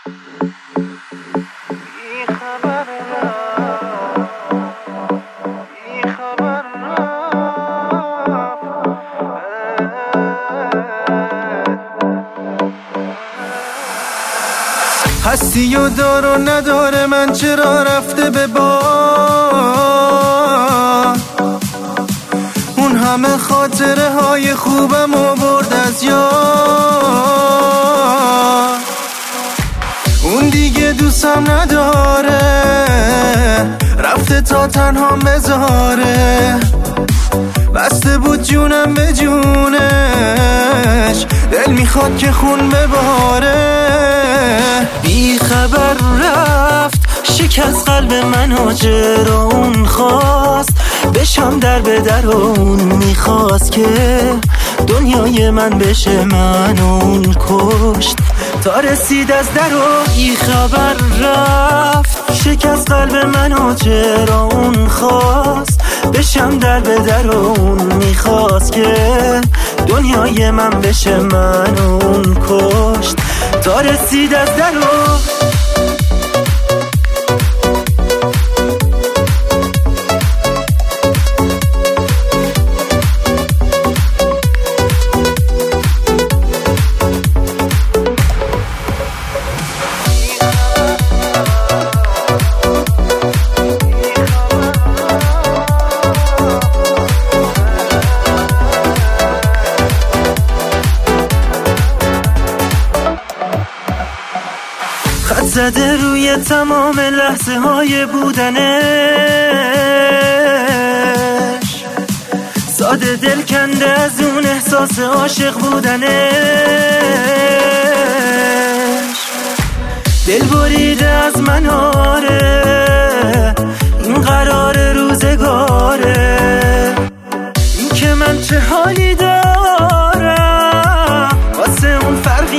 هستی و دار و نداره، من چرا رفته به باد؟ اون همه خاطره های خوبم و برد از یاد. اون دیگه دوستم نداره، رفته تا تنها بذاره. بسته بود جونم به جونش، دل میخواد که خون بباره. بی خبر رفت، شکست قلب منو، چرا اون خواست بشم در به در و اون میخواست که دنیای من بشه، من اون کشت تا رسید از در و بی خبر رفت. شکست قلب منو، چرا اون خواست بشم در به در و اون میخواست که دنیای من بشه، من اون کشت تا رسید از در و خط زده روی تمام لحظه های بودنش، ساده دل کنده از اون احساس عاشق بودنش. دل بریده از من آره، این قرار روزگاره. این که من چه حالی دارم واسه اون فرقی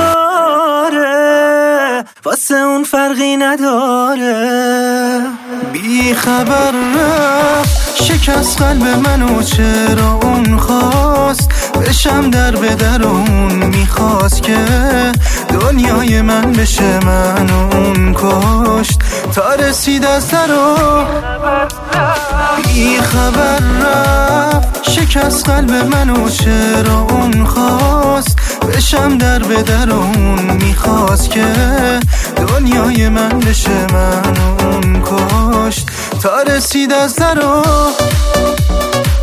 نداره، واسه اون فرقی نداره. بی خبر رفت، شکست قلب منو، چرا اون خواست بشم در به در. اون میخواست که دنیای من بشه، من اون کشت تا رسید از در و بی خبر رفت. شکست قلب منو، چرا اون خواست بشم در به در. اون میخواست که دنیای من بشه، من اون کشت تا رسید از در و